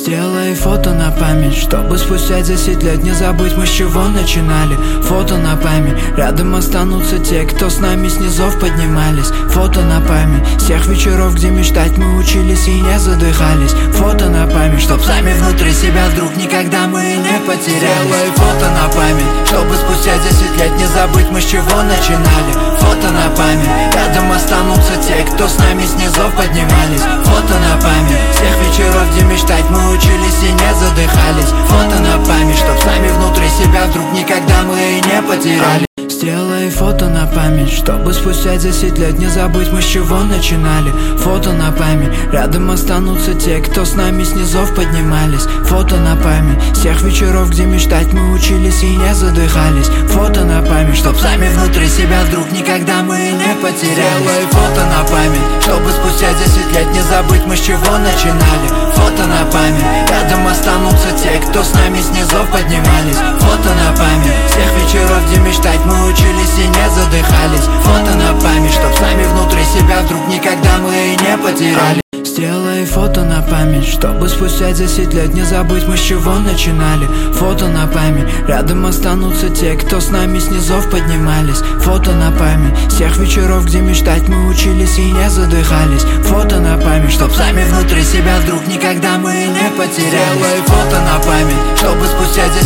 Сделай фото на память, чтобы спустя 10 лет не забыть, мы с чего начинали. Фото на память, рядом останутся те, кто с нами с низов поднимались. Фото на память, всех вечеров, где мечтать мы учились и не задыхались. Фото на память, чтоб сами внутри себя вдруг никогда мы не потеряли. Сделай фото на память, чтобы спустя 10 лет не забыть, мы с чего начинали. Фото на память, рядом останутся те, кто с нами с низов поднимались. Фото на память, всех вечеров, где мечтать мы учились и не задыхались. Фото на память, чтоб сами внутри себя вдруг никогда мы и не потеряли. Сделай фото на память, чтобы спустя 10 лет не забыть, мы с чего начинали. Фото на память, рядом останутся те, кто с нами с низов поднимались. Фото на память, всех вечеров, где мечтать мы учились и не задыхались. Фото на память, чтоб сами внутри себя вдруг никогда мы и не потеряли. Сделай фото на память, чтобы спустя 10 лет не забыть, мы с чего начинали. Фото на память, рядом останутся те, кто с нами с низов поднимались. Фото на память, всех вечеров, где мечтать мы учились и не задыхались. Фото на память, чтоб сами внутри себя вдруг никогда мы и не потеряли. Сделай фото на память, чтобы спустя 10 лет не забыть, мы с чего начинали. Фото на память, рядом останутся те, кто с нами с низов поднимались. Фото на память, всех вечеров, где мечтать мы учились и не задыхались. Фото на память, чтоб сами внутри себя вдруг никогда мы и не потеряли. Сделай фото на память, чтобы спустя 10